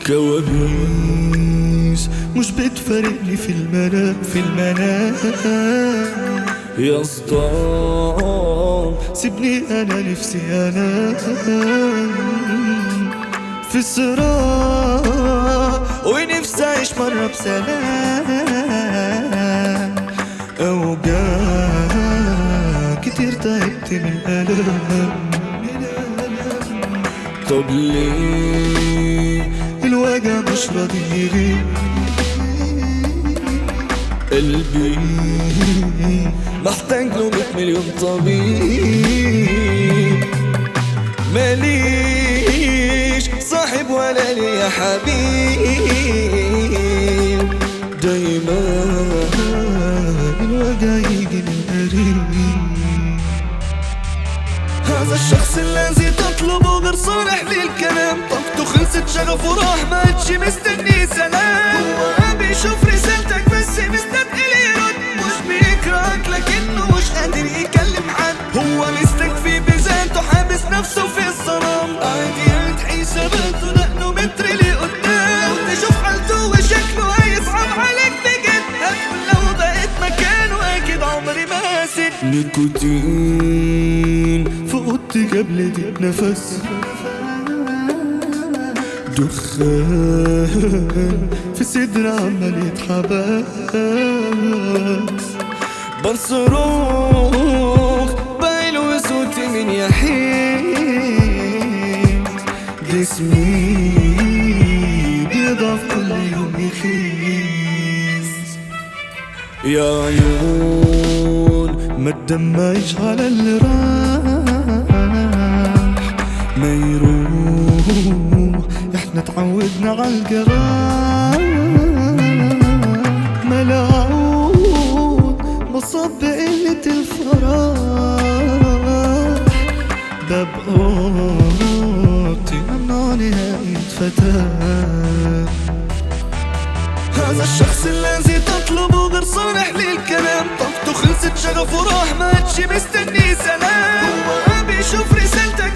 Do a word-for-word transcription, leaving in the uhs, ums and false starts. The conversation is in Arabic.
كوابيس مش بتفارقني في المنام في المنام يا اسطى سيبني انا نفسي انام في صراع ونفسي اعيش مرة بسلام اوجاع كتير تعبت من الالم. طب ليه الوجع مش راضي يغيب؟ قلبي محتاج له مية مليون طبيب. ماليش صاحب ولا ليا حبيب، دايما الوجع يجي من قريب. هذا الشخص الذي تطلبه غير صالح للكلام، طاقته خلصت شغفه راح ما عادش مستني سلام. هو بيشوف رسالتك بس مستثقل يرد، مش بيكرهك لكنه مش قادر يكلم حد. هو مستكفي بذاته حابس نفسه في الظلام، عادي هتحي ثباته دقنه متر لقدام. تشوف حالته وشكله هيصعب عليك بجد، هتقول لو بقيت مكانه اكيد عمري ما هسد. نيكوتين في اوضتي قبل دي نفس، دخان في صدري عمال يتحبس. بصرخ بايلو صوتي من يحيي، جسمي بيضعف كل يوم يخيس. يا عيون ما تدمعيش على اللي راح، ما يروح احنا تعودنا عالجراح. ملعون مصاب بقلة الفرح، باب اوضتي ممنوع نهاية فتاة. هذا الشخص الذي تطلبه غير صالح للكلام، طاقته خلصت شغفه راح ما عادش مستني سلام. هو بيشوف رسالتك